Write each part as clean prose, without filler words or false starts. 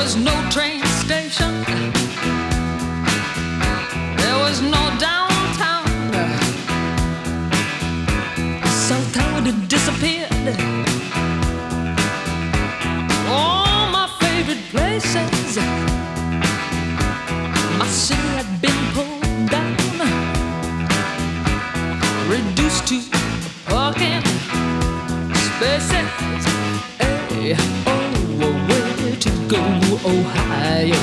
was no train station. There was no downtown. South Tower had disappeared. All my favorite places. My city had been pulled down, reduced to parking spaces. Hey, oh, where to go, Ohio?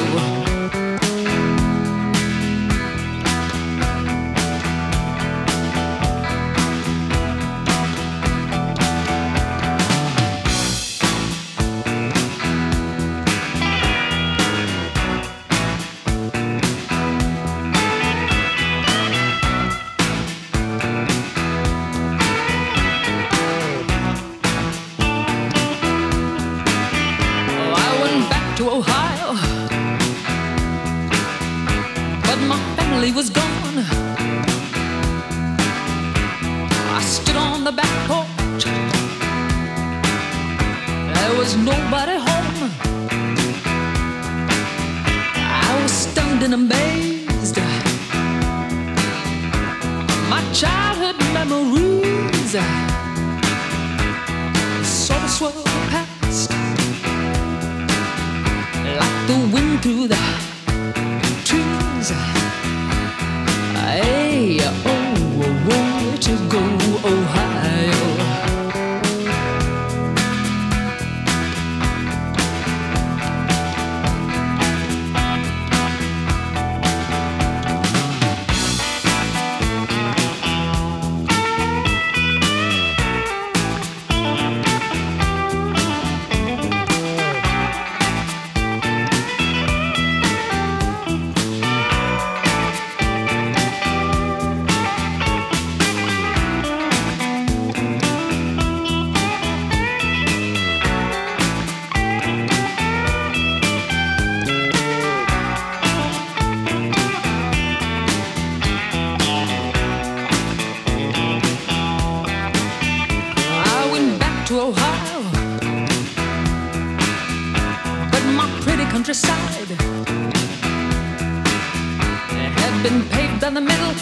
To Ohio, but my family was gone. I stood on the back porch. There was nobody home. I was stunned and amazed. My childhood memories sort of swirled past like the wind through the trees. Hey, oh, where to go, Ohio? To Ohio, but my pretty countryside had been paved down the middle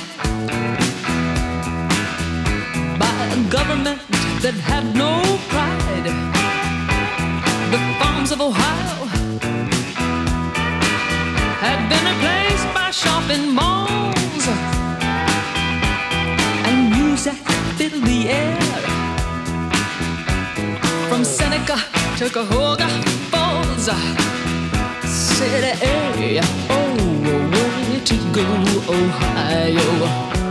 by a government that had no pride. The farms of Ohio had been replaced by shopping malls, and music filled the air. From Seneca to Cuyahoga Falls, city, oh, where to go, Ohio?